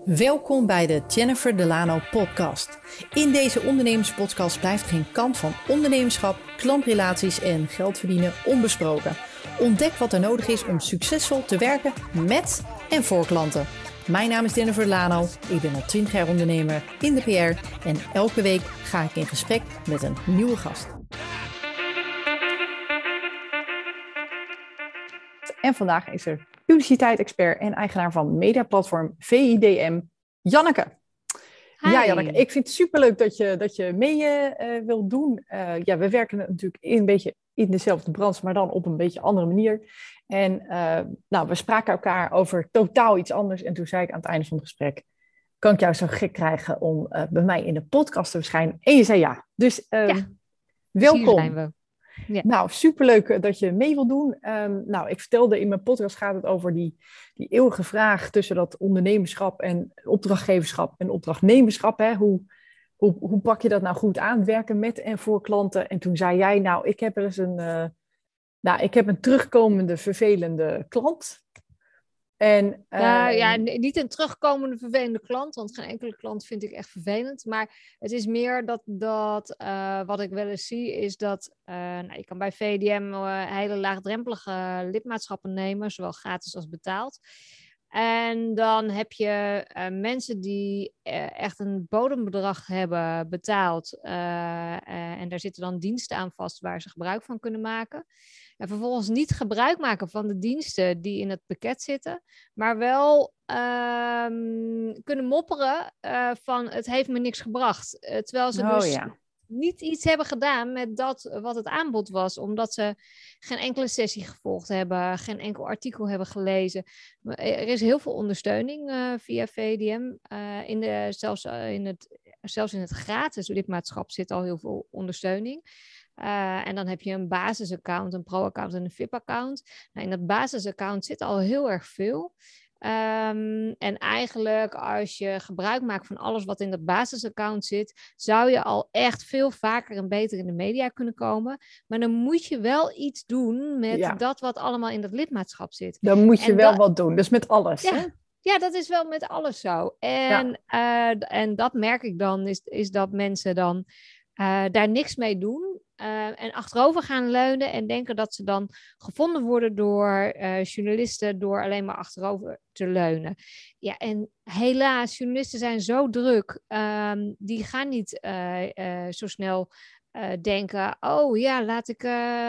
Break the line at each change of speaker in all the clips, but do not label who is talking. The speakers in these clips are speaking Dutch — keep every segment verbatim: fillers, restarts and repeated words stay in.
Welkom bij de Jennifer Delano podcast. In deze ondernemerspodcast blijft geen kant van ondernemerschap, klantrelaties en geld verdienen onbesproken. Ontdek wat er nodig is om succesvol te werken met en voor klanten. Mijn naam is Jennifer Delano, ik ben al twintig jaar ondernemer in de P R en elke week ga ik in gesprek met een nieuwe gast. En vandaag is er publiciteit-expert en eigenaar van mediaplatform V I D M, Janneke.
Hi.
Ja, Janneke, ik vind het superleuk dat je, dat je mee uh, wilt doen. Uh, ja, we werken natuurlijk een beetje in dezelfde branche, maar dan op een beetje andere manier. En uh, nou, we spraken elkaar over totaal iets anders. En toen zei ik aan het einde van het gesprek, kan ik jou zo gek krijgen om uh, bij mij in de podcast te verschijnen? En je zei ja. Dus uh,
ja,
welkom.
Hier zijn we. Ja.
Nou, superleuk dat je mee wilt doen. Um, nou, ik vertelde in mijn podcast gaat het over die, die eeuwige vraag tussen dat ondernemerschap en opdrachtgeverschap en opdrachtnemerschap. Hè? Hoe, hoe, hoe pak je dat nou goed aan, werken met en voor klanten? En toen zei jij, nou, ik heb er eens een, uh, nou, ik heb een terugkomende vervelende klant. En, uh,
nou ja, niet een terugkomende vervelende klant, want geen enkele klant vind ik echt vervelend. Maar het is meer dat, dat uh, wat ik wel eens zie, is dat uh, nou, je kan bij V I D M uh, hele laagdrempelige lidmaatschappen nemen, zowel gratis als betaald. En dan heb je uh, mensen die uh, echt een bodembedrag hebben betaald. Uh, uh, en daar zitten dan diensten aan vast waar ze gebruik van kunnen maken. En vervolgens niet gebruik maken van de diensten die in het pakket zitten. Maar wel uh, kunnen mopperen uh, van het heeft me niks gebracht. Uh, terwijl ze
oh,
dus
ja.
niet iets hebben gedaan met dat wat het aanbod was. Omdat ze geen enkele sessie gevolgd hebben. Geen enkel artikel hebben gelezen. Maar er is heel veel ondersteuning uh, via V I D M. Uh, in de, zelfs, uh, in het, zelfs in het gratis lidmaatschap zit al heel veel ondersteuning. Uh, en dan heb je een basisaccount, een pro-account en een V I P-account. Nou, in dat basisaccount zit al heel erg veel. Um, en eigenlijk als je gebruik maakt van alles wat in dat basisaccount zit, zou je al echt veel vaker en beter in de media kunnen komen. Maar dan moet je wel iets doen met
ja.
dat wat allemaal in dat lidmaatschap zit.
Dan moet je
en
wel
dat,
wat doen, dus met alles.
Ja,
hè?
ja, dat is wel met alles zo. En, ja. uh, en dat merk ik dan, is, is dat mensen dan uh, daar niks mee doen. Uh, en achterover gaan leunen en denken dat ze dan gevonden worden door uh, journalisten door alleen maar achterover te leunen. Ja, en helaas, journalisten zijn zo druk. Um, die gaan niet uh, uh, zo snel uh, denken, oh ja, laat ik... Uh,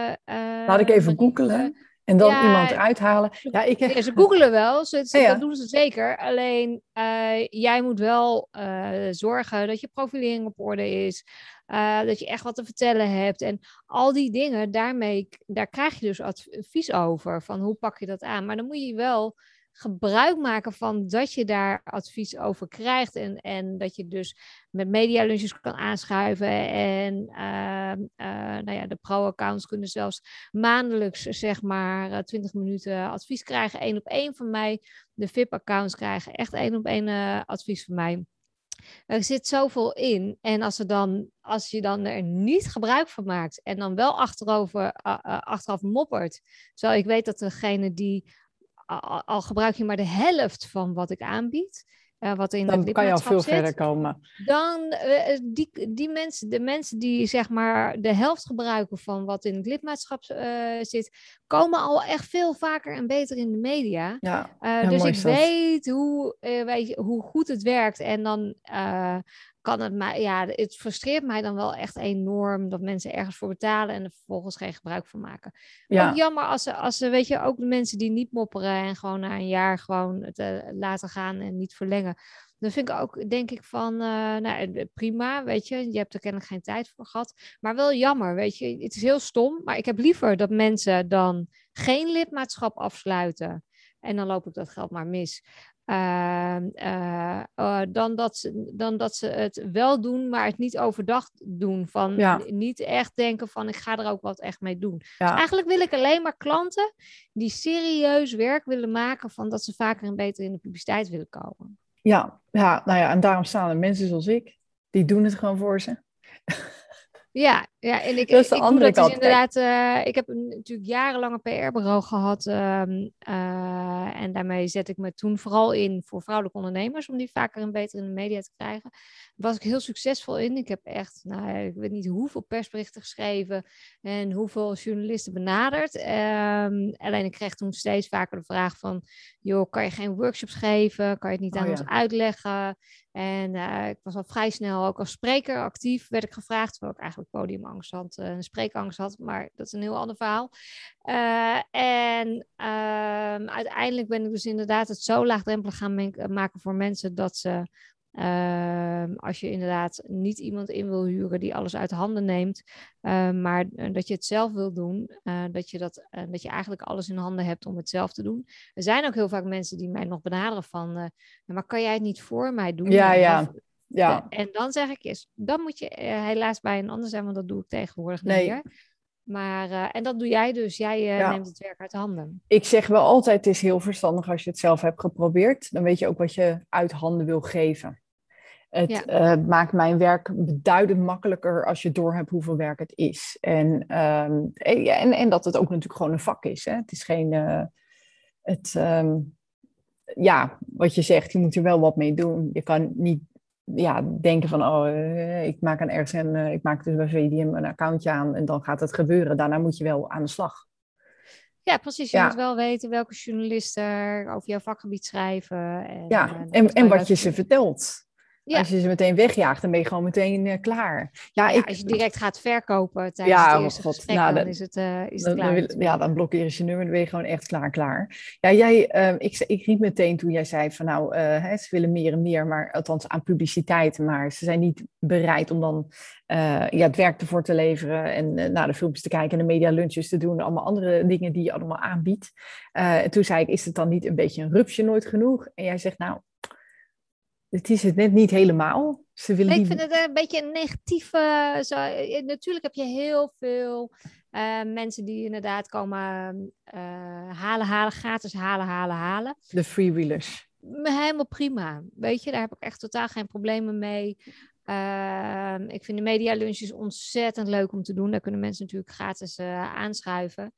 uh,
laat ik even googlen uh, en dan ja, iemand eruit halen. Ja, ik heb...
ja, ze googelen wel, ze, ze,
ja, ja.
dat doen ze zeker. Alleen uh, jij moet wel uh, zorgen dat je profilering op orde is. Uh, dat je echt wat te vertellen hebt. En al die dingen, daarmee, daar krijg je dus advies over. Van hoe pak je dat aan? Maar dan moet je wel gebruik maken van dat je daar advies over krijgt. En, en dat je dus met medialunches kan aanschuiven. En uh, uh, nou ja, de pro-accounts kunnen zelfs maandelijks zeg maar twintig minuten advies krijgen. Eén op één van mij. De V I P-accounts krijgen echt één op één uh, advies van mij. Er zit zoveel in. En als, er dan, als je dan er niet gebruik van maakt en dan wel achterover, uh, uh, achteraf moppert. Terwijl ik weet dat degene die, uh, al gebruik je maar de helft van wat ik aanbied. Uh, wat in
dan
het
kan je al veel
zit,
verder komen.
Dan uh, die, die mensen, de mensen die zeg maar de helft gebruiken van wat in het lidmaatschap uh, zit, komen al echt veel vaker en beter in de media.
Ja,
uh,
ja,
dus ik
dat.
weet hoe, uh, weet je, hoe goed het werkt. En dan uh, kan het mij, ja, het frustreert mij dan wel echt enorm dat mensen ergens voor betalen en er vervolgens geen gebruik van maken. Ja. Ook jammer als ze, als ze, weet je, ook de mensen die niet mopperen en gewoon na een jaar gewoon het uh, laten gaan en niet verlengen. Dan vind ik ook, denk ik van, uh, nou, prima, weet je, je hebt er kennelijk geen tijd voor gehad. Maar wel jammer, weet je, het is heel stom. Maar ik heb liever dat mensen dan geen lidmaatschap afsluiten. En dan loop ik dat geld maar mis. Uh, uh, uh, dan, dat ze, dan dat ze het wel doen, maar het niet overdacht doen. Van
ja.
n- niet echt denken van, ik ga er ook wat echt mee doen.
Ja.
Dus eigenlijk wil ik alleen maar klanten die serieus werk willen maken van dat ze vaker en beter in de publiciteit willen komen.
Ja, ja, nou ja, en daarom staan er mensen zoals ik, die doen het gewoon voor ze.
Ja, ja, en ik,
Dat is de
ik doe
andere
dat dus
kant.
inderdaad. Uh, ik heb een, natuurlijk jarenlang een P R-bureau gehad. Um, uh, en daarmee zet ik me toen vooral in voor vrouwelijke ondernemers. Om die vaker en beter in de media te krijgen. Daar was ik heel succesvol in. Ik heb echt, nou, ik weet niet hoeveel persberichten geschreven. En hoeveel journalisten benaderd. Um, alleen ik kreeg toen steeds vaker de vraag van... joh, kan je geen workshops geven? Kan je het niet aan
Oh,
ons
ja.
uitleggen? En uh, ik was al vrij snel ook als spreker actief. Werd ik gevraagd, terwijl ik eigenlijk podiumangst had, uh, spreekangst had. Maar dat is een heel ander verhaal. Uh, en uh, uiteindelijk ben ik dus inderdaad het zo laagdrempelig gaan men- maken voor mensen dat ze... Uh, als je inderdaad niet iemand in wil huren die alles uit handen neemt, uh, maar uh, dat je het zelf wil doen, uh, dat, je dat, uh, dat je eigenlijk alles in handen hebt om het zelf te doen. Er zijn ook heel vaak mensen die mij nog benaderen van, uh, maar kan jij het niet voor mij doen?
Ja, ja.
Of,
ja.
En dan zeg ik eens, dan moet je uh, helaas bij een ander zijn, want dat doe ik tegenwoordig niet
Nee.
meer. Maar, uh, en dat doe jij dus. Jij uh,
Ja.
neemt het werk uit handen.
Ik zeg wel altijd, het is heel verstandig als je het zelf hebt geprobeerd. Dan weet je ook wat je uit handen wil geven. Het ja. uh, maakt mijn werk beduidend makkelijker als je doorhebt hoeveel werk het is. En, um, en, en dat het ook natuurlijk gewoon een vak is. Hè? Het is geen... Uh, het, um, ja, wat je zegt, je moet er wel wat mee doen. Je kan niet ja, denken van, oh, uh, ik maak een ergens en uh, ik maak dus bij V D M een accountje aan en dan gaat het gebeuren. Daarna moet je wel aan de slag.
Ja, precies. Je
ja.
moet wel weten welke journalisten er over jouw vakgebied schrijven. En,
ja,
uh,
en, en wat je ze vertelt. Ja. Als je ze meteen wegjaagt, dan ben je gewoon meteen uh, klaar. Ja,
ja,
ik...
als je direct gaat verkopen tijdens
ja,
het eerste
God,
gesprek,
nou,
dan
dat,
is het, uh, is het
dan,
klaar.
Dan, ja, dan blokkeer je je nummer, dan ben je gewoon echt klaar, klaar. Ja, jij, uh, ik, ik riep meteen toen jij zei van nou, uh, hè, ze willen meer en meer, maar althans aan publiciteit, maar ze zijn niet bereid om dan uh, ja, het werk ervoor te leveren en uh, naar de filmpjes te kijken en de media lunches te doen, allemaal andere dingen die je allemaal aanbiedt. Uh, en toen zei ik, is het dan niet een beetje een rupsje nooit genoeg? En jij zegt nou, het is het net niet helemaal. Ze willen
nee,
niet...
ik vind het een beetje een negatieve... Zo, natuurlijk heb je heel veel uh, mensen die inderdaad komen uh, halen, halen, gratis halen, halen, halen.
De freewheelers.
Helemaal prima. Weet je, daar heb ik echt totaal geen problemen mee. Uh, ik vind de media lunches ontzettend leuk om te doen. Daar kunnen mensen natuurlijk gratis uh, aanschuiven.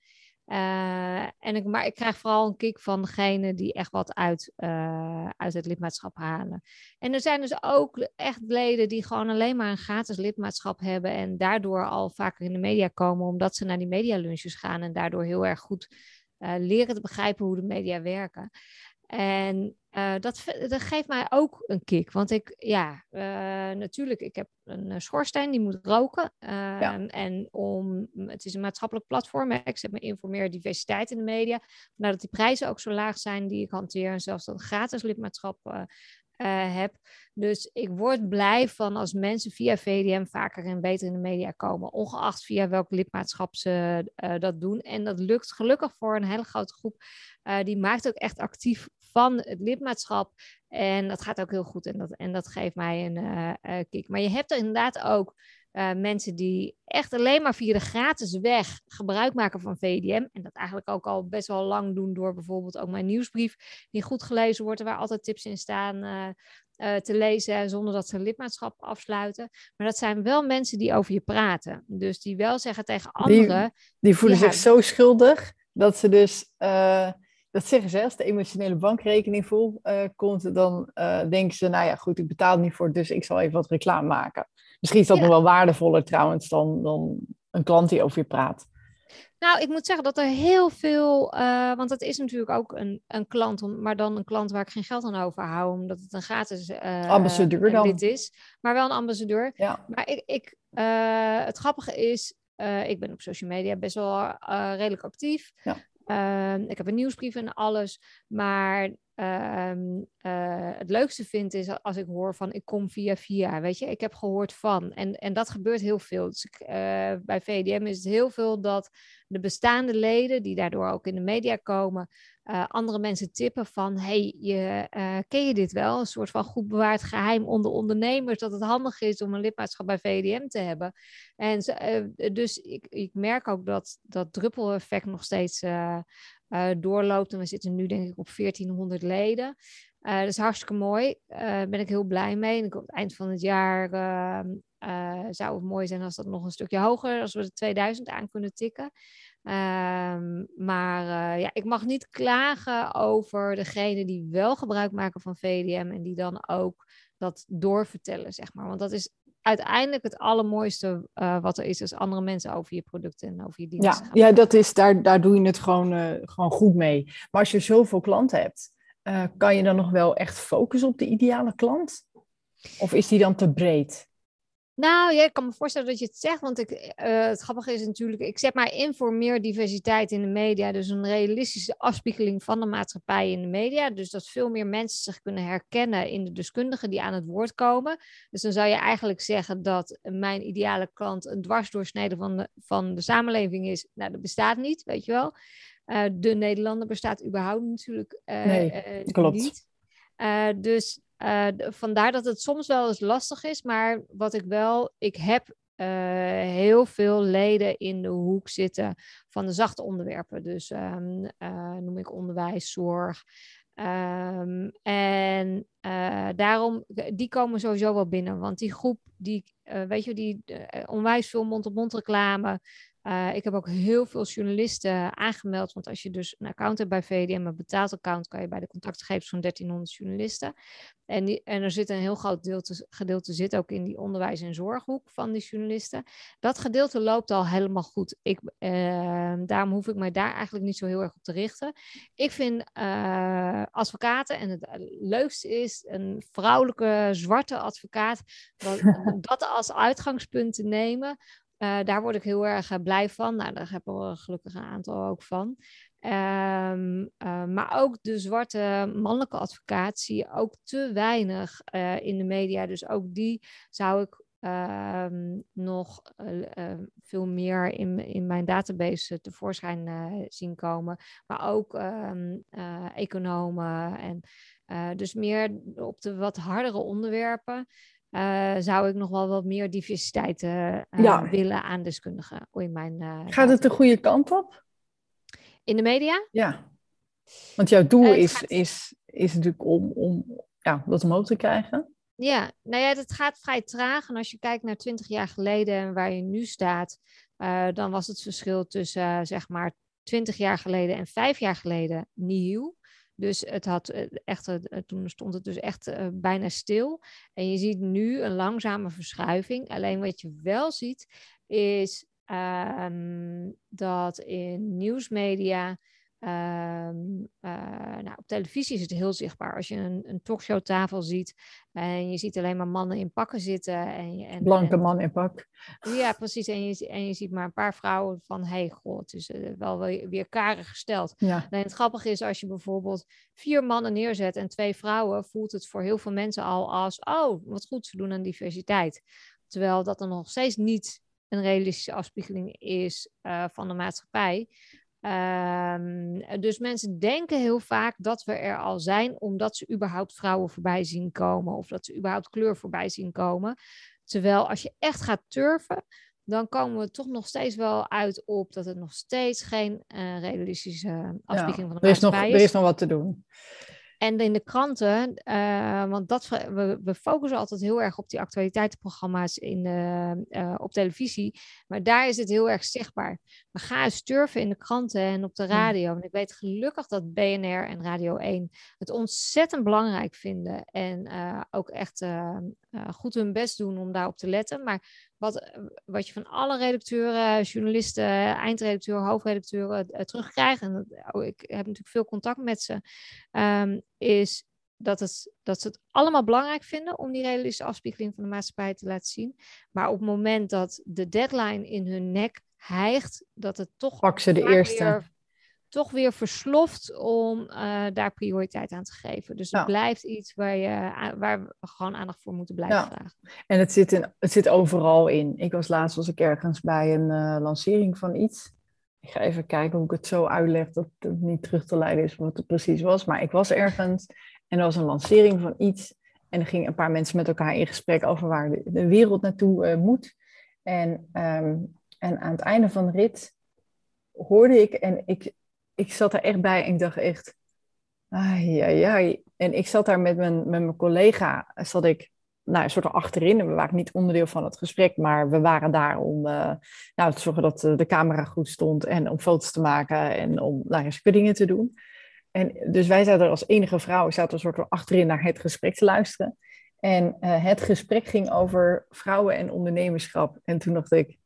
Uh, en ik, maar ik krijg vooral een kick van degene die echt wat uit, uh, uit het lidmaatschap halen. En er zijn dus ook echt leden die gewoon alleen maar een gratis lidmaatschap hebben en daardoor al vaker in de media komen omdat ze naar die medialunches gaan en daardoor heel erg goed uh, leren te begrijpen hoe de media werken. En uh, dat, dat geeft mij ook een kick. Want ik, ja, uh, natuurlijk, ik heb een schoorsteen, die moet roken. Uh, ja. En om, het is een maatschappelijk platform. Hè. Ik zet me in voor meer diversiteit in de media. Vandaar dat die prijzen ook zo laag zijn die ik hanteer. En zelfs dat een gratis lidmaatschap uh, uh, heb. Dus ik word blij van als mensen via V D M vaker en beter in de media komen. Ongeacht via welk lidmaatschap ze uh, dat doen. En dat lukt gelukkig voor een hele grote groep. Uh, die maakt ook echt actief van het lidmaatschap. En dat gaat ook heel goed. En dat, en dat geeft mij een uh, uh, kick. Maar je hebt er inderdaad ook uh, mensen die echt alleen maar via de gratis weg gebruik maken van V D M. En dat eigenlijk ook al best wel lang doen door bijvoorbeeld ook mijn nieuwsbrief. Die goed gelezen wordt, waar altijd tips in staan uh, uh, te lezen. Zonder dat ze een lidmaatschap afsluiten. Maar dat zijn wel mensen die over je praten. Dus die wel zeggen tegen anderen.
Die, die voelen
ja,
zich zo schuldig dat ze dus... Uh... Dat zeggen ze, als de emotionele bankrekening vol uh, komt, dan uh, denken ze, nou ja, goed, ik betaal niet voor, dus ik zal even wat reclame maken. Misschien is dat ja. nog wel waardevoller trouwens dan, dan een klant die over je praat.
Nou, ik moet zeggen dat er heel veel, uh, want dat is natuurlijk ook een, een klant, maar dan een klant waar ik geen geld aan overhoud, omdat het een gratis uh,
ambassadeur dan.
lid is, maar wel een ambassadeur.
Ja.
Maar ik, ik, uh, het grappige is, uh, ik ben op social media best wel uh, redelijk actief.
Ja.
Uh, ik heb een nieuwsbrief en alles, maar uh, uh, het leukste vind is als ik hoor van ik kom via via, weet je, ik heb gehoord van en, en dat gebeurt heel veel. Dus ik, uh, bij V D M is het heel veel dat de bestaande leden die daardoor ook in de media komen, uh, andere mensen tippen van hey, je, uh, ken je dit wel? Een soort van goed bewaard geheim onder ondernemers dat het handig is om een lidmaatschap bij V D M te hebben. En uh, dus ik, ik merk ook dat dat druppeleffect nog steeds uh, uh, doorloopt en we zitten nu denk ik op veertienhonderd leden. Uh, dat is hartstikke mooi. Daar uh, ben ik heel blij mee. En ik op het eind van het jaar uh, uh, zou het mooi zijn als dat nog een stukje hoger, als we de tweeduizend aan kunnen tikken. Um, maar uh, ja, ik mag niet klagen over degene die wel gebruik maken van V D M en die dan ook dat doorvertellen, zeg maar. Want dat is uiteindelijk het allermooiste uh, wat er is, als andere mensen over je producten en over je diensten
ja,
gaan.
Ja, dat is, daar, daar doe je het gewoon, uh, gewoon goed mee. Maar als je zoveel klanten hebt, uh, kan je dan nog wel echt focussen op de ideale klant? Of is die dan te breed?
Nou ja, ik kan me voorstellen dat je het zegt, want ik, uh, het grappige is natuurlijk, ik zet mij in voor meer diversiteit in de media, dus een realistische afspiegeling van de maatschappij in de media, dus dat veel meer mensen zich kunnen herkennen in de deskundigen die aan het woord komen. Dus dan zou je eigenlijk zeggen dat mijn ideale klant een dwarsdoorsnede van de, van de samenleving is. Nou, dat bestaat niet, weet je wel. Uh, de Nederlander bestaat überhaupt natuurlijk uh,
nee,
uh,
klopt.
niet. Uh, dus uh, vandaar dat het soms wel eens lastig is, maar wat ik wel, ik heb uh, heel veel leden in de hoek zitten van de zachte onderwerpen. Dus um, uh, noem ik onderwijs, zorg. Um, en uh, daarom, die komen sowieso wel binnen, want die groep, die, uh, weet je, die uh, onwijs veel mond-op-mond reclame. Uh, ik heb ook heel veel journalisten aangemeld, want als je dus een account hebt bij V D M, een betaald account, kan je bij de contactgegevens van dertienhonderd journalisten. En, die, en er zit een heel groot gedeelte, gedeelte zit ook in die onderwijs- en zorghoek van die journalisten. Dat gedeelte loopt al helemaal goed. Ik, uh, daarom hoef ik mij daar eigenlijk niet zo heel erg op te richten. Ik vind uh, advocaten, en het leukste is een vrouwelijke zwarte advocaat, dat, dat als uitgangspunt te nemen. Uh, daar word ik heel erg uh, blij van. Nou, daar hebben we gelukkig een aantal ook van. Um, uh, maar ook de zwarte mannelijke advocaat zie je ook te weinig uh, in de media. Dus ook die zou ik uh, nog uh, uh, veel meer in, in mijn database uh, tevoorschijn uh, zien komen. Maar ook um, uh, economen. En, uh, dus meer op de wat hardere onderwerpen. Uh, zou ik nog wel wat meer diversiteit uh,
ja.
willen aan deskundigen in mijn uh,
Gaat het de goede kant op?
In de media?
Ja. Want jouw doel
uh,
is,
gaat...
is, is natuurlijk om, om ja, dat omhoog te krijgen.
Ja, nou ja, dat gaat vrij traag. En als je kijkt naar twintig jaar geleden en waar je nu staat, uh, dan was het verschil tussen uh, zeg maar twintig jaar geleden en vijf jaar geleden nieuw. Dus het had echt, toen stond het dus echt uh, bijna stil. En je ziet nu een langzame verschuiving. Alleen wat je wel ziet is um, dat in nieuwsmedia, um, uh, nou, op televisie is het heel zichtbaar. Als je een, een talkshowtafel ziet en je ziet alleen maar mannen in pakken zitten. En, en,
Blanke
en,
man in pak.
Ja, precies. En je, en je ziet maar een paar vrouwen van, hé, hey, goh, het is uh, wel weer, weer karig gesteld.
Ja.
En het grappige is, als je bijvoorbeeld vier mannen neerzet en twee vrouwen, voelt het voor heel veel mensen al als, oh, wat goed, ze doen aan diversiteit. Terwijl dat er nog steeds niet een realistische afspiegeling is uh, van de maatschappij. Um, dus mensen denken heel vaak dat we er al zijn, omdat ze überhaupt vrouwen voorbij zien komen of dat ze überhaupt kleur voorbij zien komen. Terwijl als je echt gaat turven, dan komen we toch nog steeds wel uit op dat het nog steeds geen uh, realistische afspiegeling
ja,
van de
er is
maatschappij
nog,
is.
Er is nog wat te doen.
En in de kranten, uh, want dat, we, we focussen altijd heel erg op die actualiteitenprogramma's in, uh, uh, op televisie. Maar daar is het heel erg zichtbaar. Maar ga eens turven in de kranten en op de radio. En ik weet gelukkig dat B N R en Radio één het ontzettend belangrijk vinden. En uh, ook echt uh, uh, goed hun best doen om daarop te letten. Maar wat, wat je van alle redacteuren, journalisten, eindredacteur, hoofdredacteuren uh, terugkrijgt. En dat, oh, ik heb natuurlijk veel contact met ze. Um, is dat, het, dat ze het allemaal belangrijk vinden om die realistische afspiegeling van de maatschappij te laten zien. Maar op het moment dat de deadline in hun nek hijgt, dat het toch,
Pak ze de eerste.
Weer, toch weer versloft om uh, daar prioriteit aan te geven. Dus het ja. blijft iets waar, je, waar we gewoon aandacht voor moeten blijven ja. vragen.
En het zit, in, het zit overal in. Ik was laatst was ik ergens bij een uh, lancering van iets. Ik ga even kijken hoe ik het zo uitleg dat het niet terug te leiden is wat het precies was. Maar ik was ergens en er was een lancering van iets. En er gingen een paar mensen met elkaar in gesprek over waar de, de wereld naartoe uh, moet. En, um, en aan het einde van de rit hoorde ik, en ik, ik zat er echt bij en ik dacht echt, ai, ai, ai. En ik zat daar met mijn, met mijn collega, zat ik nou, een soort van achterin. En we waren niet onderdeel van het gesprek, maar we waren daar om uh, nou, te zorgen dat de camera goed stond en om foto's te maken en om nou, zulke dingen te doen. En dus wij zaten er als enige vrouw, zaten een soort van achterin naar het gesprek te luisteren. En uh, het gesprek ging over vrouwen en ondernemerschap. En toen dacht ik,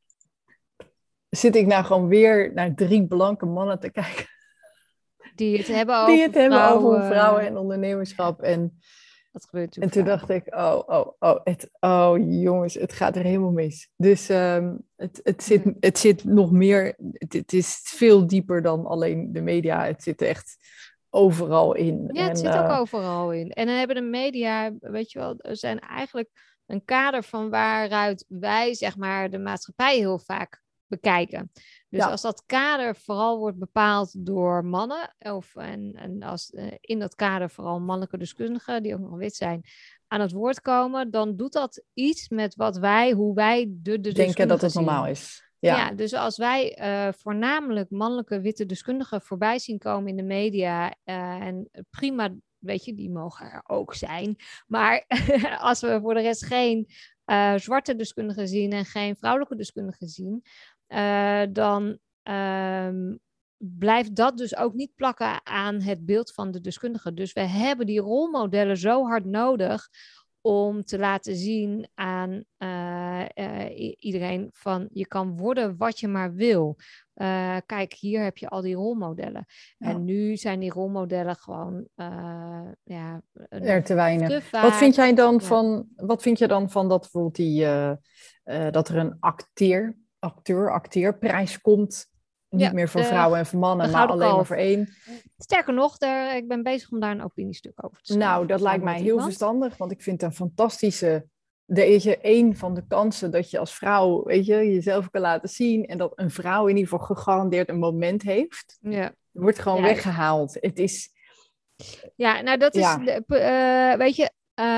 zit ik nou gewoon weer naar drie blanke mannen te kijken?
Die het hebben over,
Die het hebben
vrouwen.
over vrouwen en ondernemerschap. En,
dat gebeurt
en toen dacht ik, oh, oh, oh, het, oh jongens, het gaat er helemaal mis. Dus um, het, het, zit,
Hmm.
het zit nog meer, het, het is veel dieper dan alleen de media. Het zit echt overal in.
Ja, het
en,
zit
uh,
ook overal in. En dan hebben de media, weet je wel, er zijn eigenlijk een kader van waaruit wij, zeg maar, de maatschappij heel vaak bekijken. Dus
ja.
als dat kader vooral wordt bepaald door mannen, of en, en als uh, in dat kader vooral mannelijke deskundigen, die ook nog wit zijn, aan het woord komen, dan doet dat iets met wat wij, hoe wij de, de
denken dat het
zien.
normaal is. Ja,
ja dus als wij uh, voornamelijk mannelijke witte deskundigen voorbij zien komen in de media, uh, en prima, weet je, die mogen er ook zijn. Maar als we voor de rest geen uh, zwarte deskundigen zien en geen vrouwelijke deskundigen zien, uh, dan um, blijft dat dus ook niet plakken aan het beeld van de deskundige. Dus we hebben die rolmodellen zo hard nodig om te laten zien aan uh, uh, iedereen van je kan worden wat je maar wil. Uh, kijk, hier heb je al die rolmodellen. Ja. En nu zijn die rolmodellen gewoon uh, ja,
er te weinig.
Te vaak.
Wat vind jij dan
ja.
van, wat vind je dan van dat bijvoorbeeld die, uh, uh, dat er een acteer, acteur, acteerprijs komt? Niet
ja,
meer voor
de,
vrouwen en voor mannen, maar alleen
kalf.
maar voor één.
Sterker nog, daar, ik ben bezig om daar een opiniestuk over te schrijven.
Nou, dat lijkt mij heel
iemand.
verstandig, want ik vind het een fantastische... Weet je, één van de kansen dat je als vrouw, weet je, jezelf kan laten zien en dat een vrouw in ieder geval gegarandeerd een moment heeft,
ja.
wordt gewoon ja. weggehaald. Het is...
Ja, nou dat is,
ja.
uh, weet je,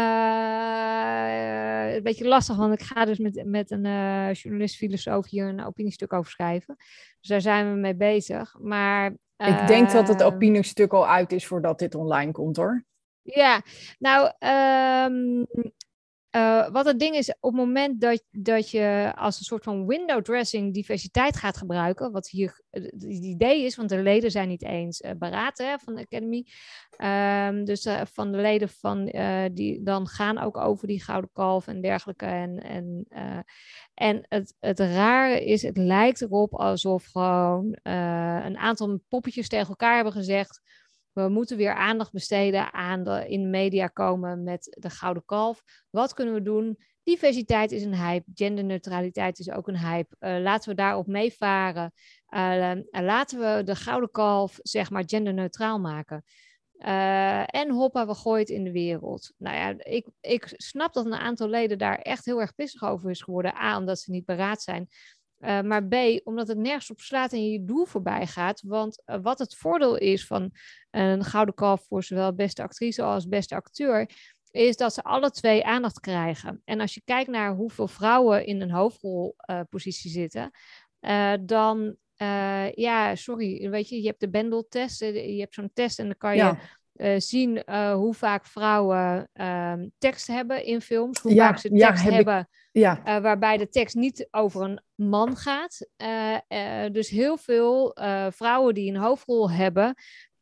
uh, een beetje lastig, want ik ga dus met, met een uh, journalist-filosoof hier een opiniestuk over schrijven. Dus daar zijn we mee bezig. Maar uh,
ik denk dat het opiniestuk al uit is voordat dit online komt, hoor.
Ja, nou, um, uh, wat het ding is, op het moment dat, dat je als een soort van window dressing diversiteit gaat gebruiken, wat hier het idee is, want de leden zijn niet eens uh, beraten hè, van de Academy. Um, dus uh, van de leden van uh, die dan gaan ook over die gouden kalf en dergelijke. En, en, uh, en het, het rare is, het lijkt erop alsof gewoon uh, een aantal poppetjes tegen elkaar hebben gezegd: we moeten weer aandacht besteden aan de in de media komen met de gouden kalf. Wat kunnen we doen? Diversiteit is een hype. Genderneutraliteit is ook een hype. Uh, laten we daarop meevaren. Uh, uh, laten we de gouden kalf, zeg maar, genderneutraal maken. Uh, en hoppa, we gooien het in de wereld. Nou ja, ik, ik snap dat een aantal leden daar echt heel erg pissig over is geworden. A, omdat ze niet beraad zijn. Uh, maar B, omdat het nergens op slaat en je doel voorbij gaat. Want uh, wat het voordeel is van een gouden kalf voor zowel beste actrice als beste acteur, is dat ze alle twee aandacht krijgen. En als je kijkt naar hoeveel vrouwen in een hoofdrolpositie uh, zitten, uh, dan, uh, ja, sorry, weet je, je hebt de Bendel-test, je hebt zo'n test en dan kan je
Ja.
Uh, zien uh, hoe vaak vrouwen uh, tekst hebben in films, hoe
Ja,
vaak ze
ja,
tekst
heb
hebben
ik, ja.
uh, waarbij de tekst niet over een man gaat. Uh, uh, dus heel veel uh, vrouwen die een hoofdrol hebben,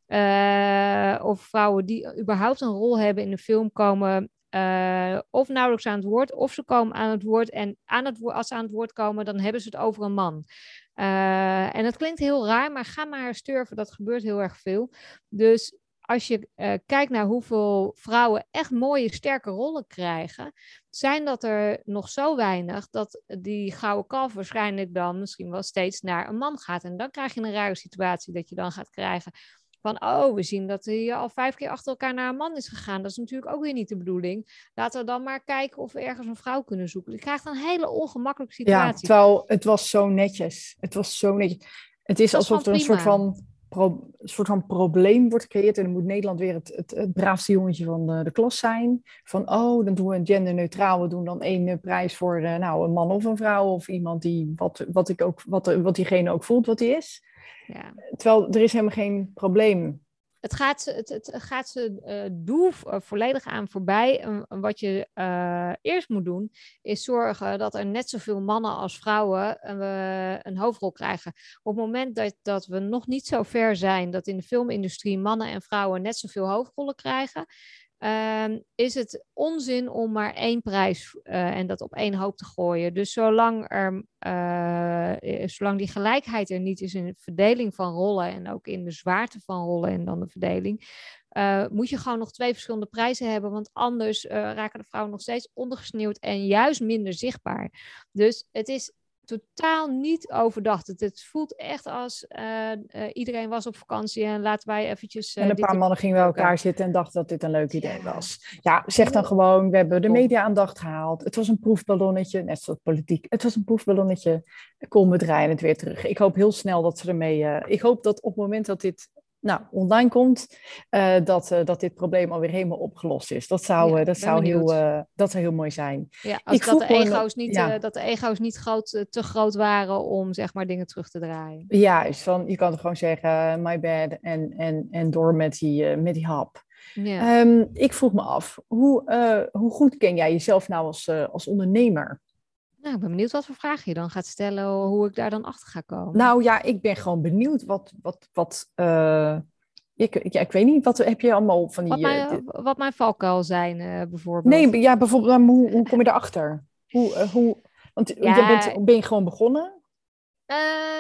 uh, of vrouwen die überhaupt een rol hebben in een film, komen uh, of nauwelijks aan het woord, of ze komen aan het woord en aan het wo- als ze aan het woord komen, dan hebben ze het over een man. Uh, en dat klinkt heel raar, maar ga maar sturven, dat gebeurt heel erg veel. Dus als je uh, kijkt naar hoeveel vrouwen echt mooie, sterke rollen krijgen, zijn dat er nog zo weinig dat die gouden kalf waarschijnlijk dan misschien wel steeds naar een man gaat. En dan krijg je een rare situatie dat je dan gaat krijgen van, oh, we zien dat hij al vijf keer achter elkaar naar een man is gegaan. Dat is natuurlijk ook weer niet de bedoeling. Laten we dan maar kijken of we ergens een vrouw kunnen zoeken. Je krijgt een hele ongemakkelijke situatie.
Ja, terwijl het was zo netjes. Het was zo netjes. Het is alsof er een
prima.
soort van... Pro, een soort van probleem wordt gecreëerd en dan moet Nederland weer het, het, het braafste jongetje van de, de klas zijn. Van, oh, dan doen we een genderneutraal, we doen dan één uh, prijs voor uh, nou, een man of een vrouw of iemand die, wat, wat, ik ook, wat, wat diegene ook voelt wat hij is.
Ja.
Terwijl er is helemaal geen probleem.
het gaat, het, het gaat ze uh, doel uh, volledig aan voorbij. Uh, wat je uh, eerst moet doen, is zorgen dat er net zoveel mannen als vrouwen uh, een hoofdrol krijgen. Op het moment dat, dat we nog niet zo ver zijn dat in de filmindustrie mannen en vrouwen net zoveel hoofdrollen krijgen, Uh, is het onzin om maar één prijs uh, en dat op één hoop te gooien. Dus zolang, er, uh, zolang die gelijkheid er niet is in de verdeling van rollen en ook in de zwaarte van rollen en dan de verdeling, uh, moet je gewoon nog twee verschillende prijzen hebben, want anders uh, raken de vrouwen nog steeds ondergesneeuwd en juist minder zichtbaar. Dus het is totaal niet overdacht. Het, het voelt echt als uh, uh, iedereen was op vakantie en laten wij eventjes... Uh,
en een paar mannen gingen bij elkaar zitten en dachten dat dit een leuk idee ja. was. Ja, zeg dan gewoon, we hebben de media-aandacht gehaald. Het was een proefballonnetje, net zoals politiek. Het was een proefballonnetje. Kom, we draaien het weer terug. Ik hoop heel snel dat ze ermee... Uh, ik hoop dat op het moment dat dit nou, online komt, uh, dat, uh, dat dit probleem alweer helemaal opgelost is. Dat zou, ja, uh, dat zou, heel, uh, dat zou heel mooi zijn.
Ja, als ik dat, de ego's niet, ja. uh, dat de ego's niet groot, uh, te groot waren om zeg maar dingen terug te draaien.
Ja, is van, je kan er gewoon zeggen, my bad, en, en, en door met die, uh, met die hap. Ja. Um, ik vroeg me af, hoe, uh, hoe goed ken jij jezelf nou als, uh, als ondernemer?
Nou, ik ben benieuwd wat voor vraag je dan gaat stellen, hoe ik daar dan achter ga komen.
Nou ja, ik ben gewoon benieuwd wat... wat, wat uh, ik, ja, ik weet niet, wat heb je allemaal van die...
Wat mijn, uh, wat mijn valkuil zijn, uh, bijvoorbeeld.
Nee, ja, bijvoorbeeld, maar hoe, hoe kom je erachter? Hoe, uh, hoe, want ja, je bent, ben je gewoon begonnen?
Uh,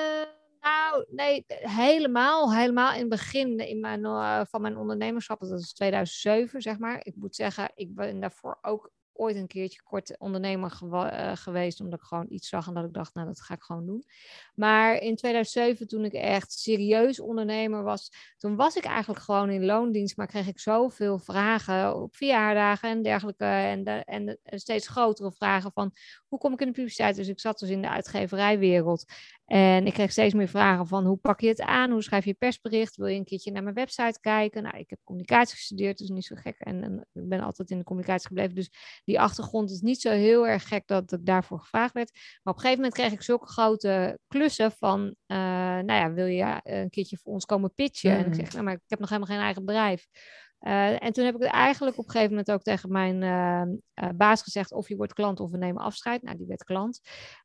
nou, nee, helemaal. Helemaal in het begin in mijn, uh, van mijn ondernemerschap, dat is tweeduizend zeven, zeg maar. Ik moet zeggen, ik ben daarvoor ook ooit een keertje kort ondernemer gewa- uh, geweest, omdat ik gewoon iets zag en dat ik dacht, nou, dat ga ik gewoon doen. Maar in tweeduizend zeven, toen ik echt serieus ondernemer was, toen was ik eigenlijk gewoon in loondienst, maar kreeg ik zoveel vragen op verjaardagen en dergelijke en, de, en, de, en steeds grotere vragen van, hoe kom ik in de publiciteit? Dus ik zat dus in de uitgeverijwereld en ik kreeg steeds meer vragen van, hoe pak je het aan? Hoe schrijf je persbericht? Wil je een keertje naar mijn website kijken? Nou, ik heb communicatie gestudeerd, dus niet zo gek en, en ik ben altijd in de communicatie gebleven, dus die achtergrond is niet zo heel erg gek dat ik daarvoor gevraagd werd. Maar op een gegeven moment kreeg ik zulke grote klussen van, uh, nou ja, wil je een keertje voor ons komen pitchen? Mm. En ik zeg, nou, maar ik heb nog helemaal geen eigen bedrijf. Uh, en toen heb ik het eigenlijk op een gegeven moment ook tegen mijn uh, uh, baas gezegd, of je wordt klant of we nemen afscheid. Nou, die werd klant.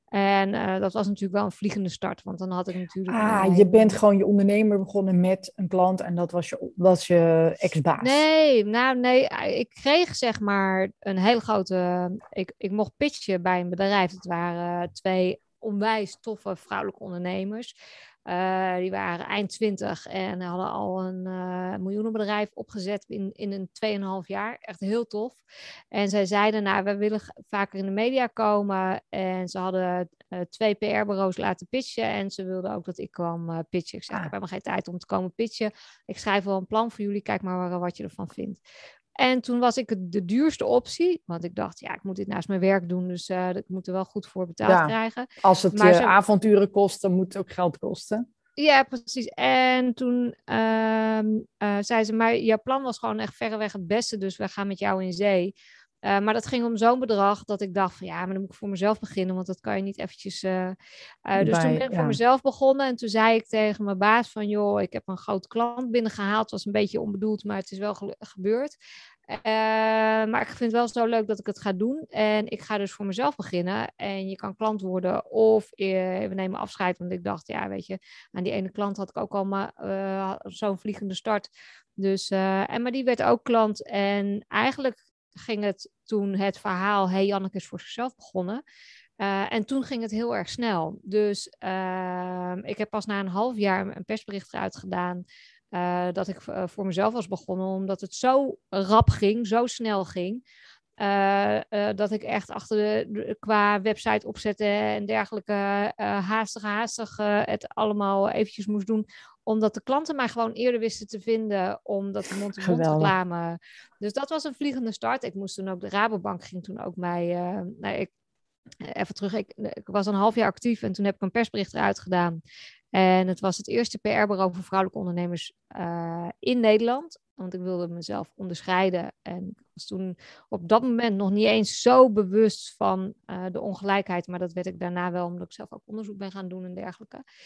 En uh, dat was natuurlijk wel een vliegende start, want dan had ik natuurlijk...
Ah,
uh,
je bent gewoon je ondernemer begonnen met een klant en dat was je, was je ex-baas.
Nee, nou nee, ik kreeg zeg maar een hele grote... Ik, ik mocht pitchen bij een bedrijf. Het waren twee onwijs toffe vrouwelijke ondernemers. Uh, die waren eind twintig en hadden al een uh, miljoenenbedrijf opgezet in, in een tweeënhalf jaar. Echt heel tof. En zij zeiden, nou, we willen vaker in de media komen. En ze hadden uh, twee P R-bureaus laten pitchen. En ze wilden ook dat ik kwam uh, pitchen. Ik zei, ah. ik heb helemaal geen tijd om te komen pitchen. Ik schrijf wel een plan voor jullie. Kijk maar wat je ervan vindt. En toen was ik de duurste optie. Want ik dacht, ja, ik moet dit naast mijn werk doen. Dus uh, ik moet er wel goed voor betaald ja, krijgen.
Als het maar je zo... avonturen kost, dan moet het ook geld kosten.
Ja, precies. En toen uh, uh, zei ze, maar jouw plan was gewoon echt verreweg het beste. Dus we gaan met jou in zee. Uh, maar dat ging om zo'n bedrag dat ik dacht van ja, maar dan moet ik voor mezelf beginnen. Want dat kan je niet eventjes... Uh, uh, dus Bij, toen ben ik ja. voor mezelf begonnen. En toen zei ik tegen mijn baas van joh, ik heb een grote klant binnengehaald. Het was een beetje onbedoeld, maar het is wel ge- gebeurd. Uh, maar ik vind het wel zo leuk dat ik het ga doen. En ik ga dus voor mezelf beginnen. En je kan klant worden of uh, we nemen afscheid. Want ik dacht, ja, weet je, aan die ene klant had ik ook al maar uh, zo'n vliegende start. Dus, uh, en, maar die werd ook klant. En eigenlijk ging het toen het verhaal, hey, Janneke is voor zichzelf begonnen. Uh, en toen ging het heel erg snel. Dus uh, ik heb pas na een half jaar een persbericht eruit gedaan. Uh, dat ik uh, voor mezelf was begonnen, omdat het zo rap ging, zo snel ging. Uh, uh, dat ik echt achter de, de, qua website opzetten en dergelijke uh, haastig, haastig uh, het allemaal eventjes moest doen. Omdat de klanten mij gewoon eerder wisten te vinden, omdat de mond-to-mond reclame. Dus dat was een vliegende start. Ik moest toen ook, de Rabobank ging toen ook mij, uh, nou, ik, even terug, ik, ik was een half jaar actief en toen heb ik een persbericht eruit gedaan. En het was het eerste P R-bureau voor vrouwelijke ondernemers uh, in Nederland. Want ik wilde mezelf onderscheiden. En ik was toen op dat moment nog niet eens zo bewust van uh, de ongelijkheid. Maar dat werd ik daarna wel, omdat ik zelf ook onderzoek ben gaan doen en dergelijke.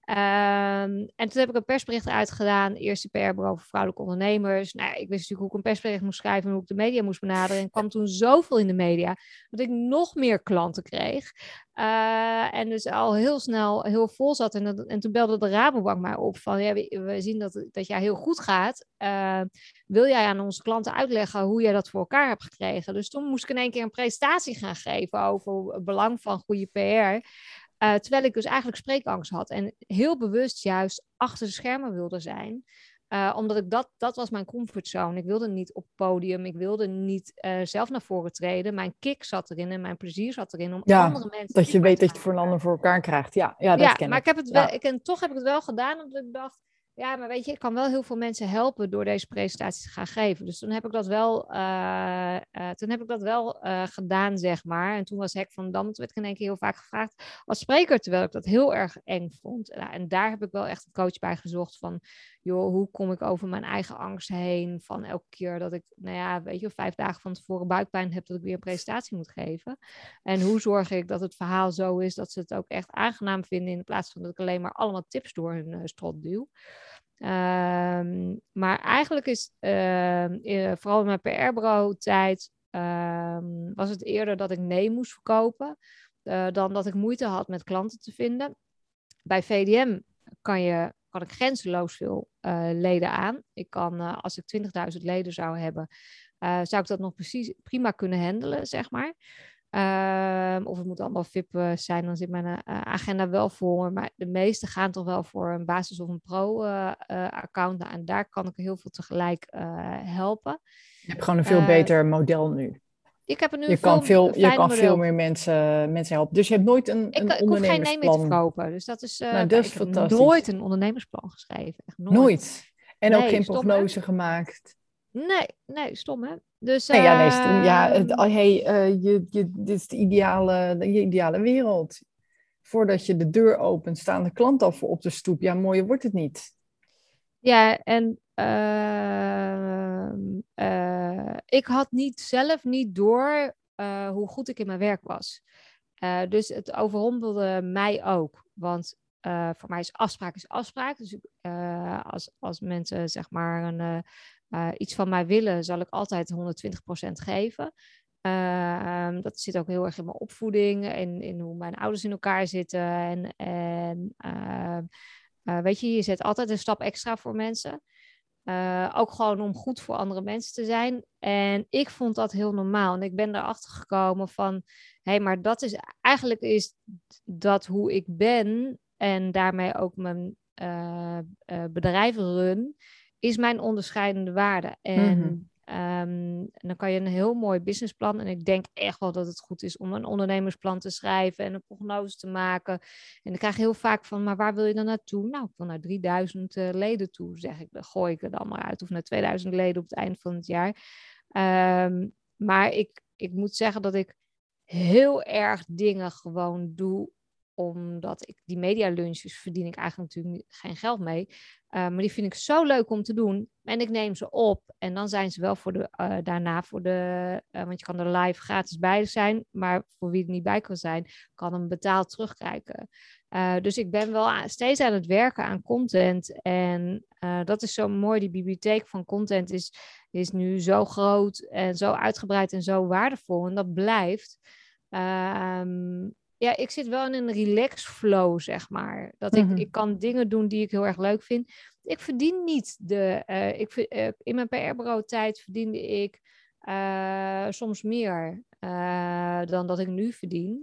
Um, en toen heb ik een persbericht uitgedaan. Eerste P R-bureau voor vrouwelijke ondernemers. Nou, ik wist natuurlijk hoe ik een persbericht moest schrijven en hoe ik de media moest benaderen. En kwam toen zoveel in de media dat ik nog meer klanten kreeg. Uh, en dus al heel snel heel vol zat. En, dat, en toen belde de Rabobank mij op van, ja, we, we zien dat, dat jij heel goed gaat. Uh, wil jij aan onze klanten uitleggen hoe jij dat voor elkaar hebt gekregen? Dus toen moest ik in één keer een presentatie gaan geven over het belang van goede P R. Uh, terwijl ik dus eigenlijk spreekangst had. En heel bewust juist achter de schermen wilde zijn. Uh, omdat ik dat, dat was mijn comfortzone. Ik wilde niet op het podium. Ik wilde niet uh, zelf naar voren treden. Mijn kick zat erin en mijn plezier zat erin om
ja,
andere mensen...
dat je weet dat je het voor een ander voor elkaar krijgt. Ja, ja, dat
ja
ken
maar
ik.
ik heb het
ja.
wel, ik, en toch heb ik het wel gedaan. Omdat ik dacht, ja, maar weet je, ik kan wel heel veel mensen helpen door deze presentatie te gaan geven. Dus toen heb ik dat wel, uh, uh, toen heb ik dat wel uh, gedaan, zeg maar. En toen was Hek van Dam, toen werd ik in één keer heel vaak gevraagd als spreker, terwijl ik dat heel erg eng vond. Nou, en daar heb ik wel echt een coach bij gezocht van, joh, hoe kom ik over mijn eigen angst heen? Van elke keer dat ik, nou ja, weet je, vijf dagen van tevoren buikpijn heb dat ik weer een presentatie moet geven. En hoe zorg ik dat het verhaal zo is dat ze het ook echt aangenaam vinden in plaats van dat ik alleen maar allemaal tips door hun uh, strot duw. Um, maar eigenlijk is uh, uh, vooral in mijn P R-bureau tijd uh, was het eerder dat ik nee moest verkopen uh, dan dat ik moeite had met klanten te vinden. Bij V D M kan, je, kan ik grenzeloos veel uh, leden aan. Ik kan, uh, als ik twintigduizend leden zou hebben, uh, zou ik dat nog precies prima kunnen handelen, zeg maar. Uh, of het moet allemaal V I P uh, zijn, dan zit mijn uh, agenda wel vol. Maar de meeste gaan toch wel voor een basis- of een pro-account. Uh, uh, en daar kan ik heel veel tegelijk uh, helpen.
Je hebt gewoon een veel uh, beter model nu.
Ik heb er nu
je
een
kan veel,
veel
Je kan
model.
veel meer mensen, mensen helpen. Dus je hebt nooit een,
ik,
een
ik
ondernemersplan.
Ik hoef geen nee meer te verkopen. Dus dat is, uh,
nou, dat is
ik
fantastisch.
heb nooit een ondernemersplan geschreven. Echt nooit.
Nooit. En
nee,
ook geen
stom,
prognose
hè?
gemaakt.
Nee, nee, stom hè. Dus,
nee,
uh,
ja, nee, stom. Ja, het, hey, uh, je, je, dit is de ideale, de ideale wereld. Voordat je de deur opent, staan de klanten al voor op de stoep. Ja, mooier wordt het niet.
Ja, en uh, uh, ik had niet zelf niet door uh, hoe goed ik in mijn werk was. Uh, dus het overrompelde mij ook. Want uh, voor mij is afspraak is afspraak. Dus uh, als, als mensen zeg maar een, uh, uh, iets van mij willen, zal ik altijd honderdtwintig procent geven. Uh, um, dat zit ook heel erg in mijn opvoeding, in, in hoe mijn ouders in elkaar zitten. En, en uh, uh, weet je, je zet altijd een stap extra voor mensen. Uh, ook gewoon om goed voor andere mensen te zijn. En ik vond dat heel normaal. En ik ben erachter gekomen van, hé, hey, maar dat is eigenlijk is dat hoe ik ben en daarmee ook mijn uh, uh, bedrijven run, is mijn onderscheidende waarde. En mm-hmm. Um, en dan kan je een heel mooi businessplan. En ik denk echt wel dat het goed is om een ondernemersplan te schrijven en een prognose te maken. En dan krijg je heel vaak van, maar waar wil je dan naartoe? Nou, ik wil naar drieduizend uh, leden toe, zeg ik. Dan gooi ik er dan maar uit. Of naar tweeduizend leden op het eind van het jaar. Um, maar ik, ik moet zeggen dat ik heel erg dingen gewoon doe omdat ik die medialunches verdien ik eigenlijk natuurlijk geen geld mee. Uh, maar die vind ik zo leuk om te doen. En ik neem ze op. En dan zijn ze wel voor de, uh, daarna voor de... Uh, want je kan er live gratis bij zijn. Maar voor wie er niet bij kan zijn, kan hem betaald terugkrijgen. Uh, dus ik ben wel aan, steeds aan het werken aan content. En uh, dat is zo mooi. Die bibliotheek van content is, is nu zo groot en zo uitgebreid en zo waardevol. En dat blijft. Uh, Ja, ik zit wel in een relax flow, zeg maar. Dat ik, mm-hmm. ik kan dingen doen die ik heel erg leuk vind. Ik verdien niet de... Uh, ik, uh, in mijn P R-bureau tijd verdiende ik uh, soms meer uh, dan dat ik nu verdien.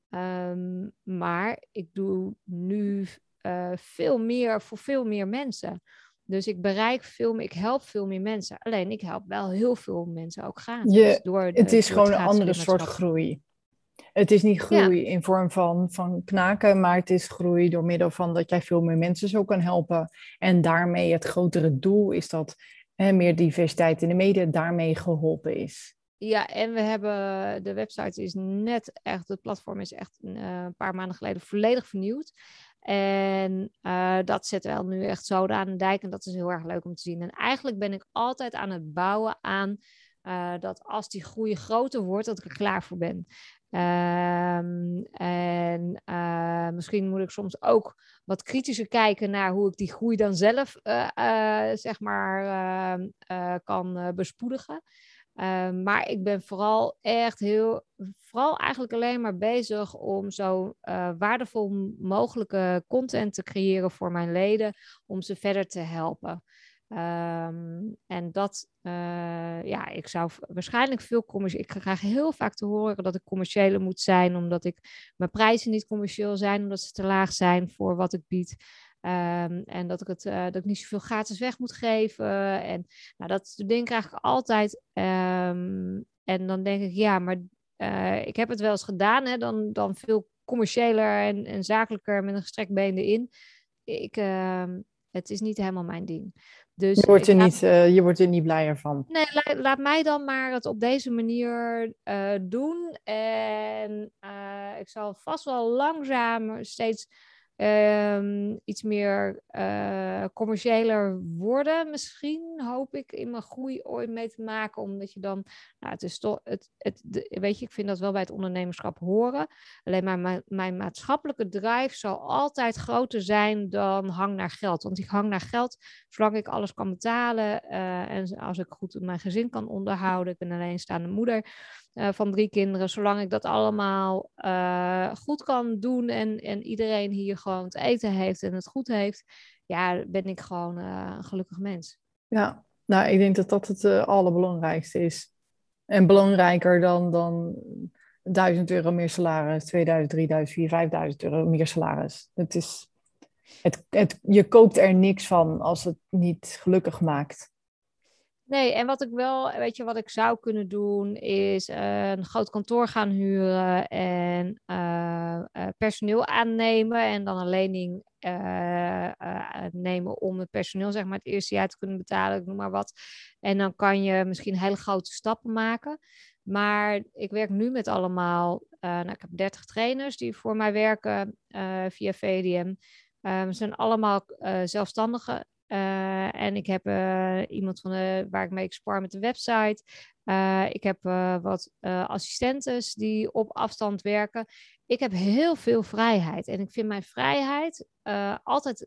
Um, maar ik doe nu uh, veel meer voor veel meer mensen. Dus ik bereik veel meer, ik help veel meer mensen. Alleen ik help wel heel veel mensen ook gratis.
Je,
door de,
het is
door
gewoon
het
een andere soort groei. Het is niet groei ja. in vorm van, van knaken, maar het is groei door middel van dat jij veel meer mensen zo kan helpen. En daarmee het grotere doel is dat hè, meer diversiteit in de media daarmee geholpen is.
Ja, en we hebben, de website is net echt, het platform is echt uh, een paar maanden geleden volledig vernieuwd. En uh, dat zet wel nu echt zoden aan de dijk en dat is heel erg leuk om te zien. En eigenlijk ben ik altijd aan het bouwen aan uh, dat als die groei groter wordt, dat ik er klaar voor ben. Um, en uh, misschien moet ik soms ook wat kritischer kijken naar hoe ik die groei dan zelf uh, uh, zeg maar uh, uh, kan uh, bespoedigen. Uh, maar ik ben vooral echt heel, vooral eigenlijk alleen maar bezig om zo uh, waardevol mogelijke content te creëren voor mijn leden, om ze verder te helpen. Um, en dat, uh, ja, ik zou waarschijnlijk veel commerciële, ik krijg heel vaak te horen dat ik commerciëler moet zijn, omdat ik, mijn prijzen niet commercieel zijn, omdat ze te laag zijn voor wat ik bied. Um, en dat ik, het, uh, dat ik niet zoveel gratis weg moet geven. En nou, dat soort dingen krijg ik altijd. Um, en dan denk ik, ja, maar uh, ik heb het wel eens gedaan. Hè, dan, dan veel commerciëler en, en zakelijker met een gestrekt been erin. Ik, uh, het is niet helemaal mijn ding. Dus
je, wordt er
ga...
niet, uh, je wordt er niet blijer van.
Nee, la- laat mij dan maar het op deze manier uh, doen. En uh, ik zal vast wel langzaam steeds um, iets meer uh, commerciëler worden. Misschien hoop ik in mijn groei ooit mee te maken. Omdat je dan, nou het is toch, het, het, de, weet je, ik vind dat wel bij het ondernemerschap horen. Alleen maar mijn, mijn maatschappelijke drive zal altijd groter zijn dan hang naar geld. Want ik hang naar geld zolang ik alles kan betalen. Uh, en als ik goed mijn gezin kan onderhouden. Ik ben alleenstaande moeder uh, van drie kinderen. Zolang ik dat allemaal uh, goed kan doen. En, en iedereen hier gewoon te eten heeft en het goed heeft. Ja, ben ik gewoon uh, een gelukkig mens.
Ja, nou ik denk dat dat het uh, allerbelangrijkste is. En belangrijker dan, dan duizend euro meer salaris, tweeduizend, drieduizend, vierduizend, vijfduizend euro meer salaris. Het is, het, het, je koopt er niks van als het niet gelukkig maakt.
Nee, en wat ik wel, weet je, wat ik zou kunnen doen, is uh, een groot kantoor gaan huren en uh, uh, personeel aannemen en dan een lening uh, uh, nemen om het personeel, zeg maar, het eerste jaar te kunnen betalen, ik noem maar wat. En dan kan je misschien hele grote stappen maken. Maar ik werk nu met allemaal, uh, nou, ik heb dertig trainers die voor mij werken uh, via V D M. Uh, we zijn allemaal uh, zelfstandigen. Uh, en ik heb uh, iemand van de, waar ik mee spar met de website. Uh, ik heb uh, wat uh, assistentes die op afstand werken. Ik heb heel veel vrijheid. En ik vind mijn vrijheid uh, altijd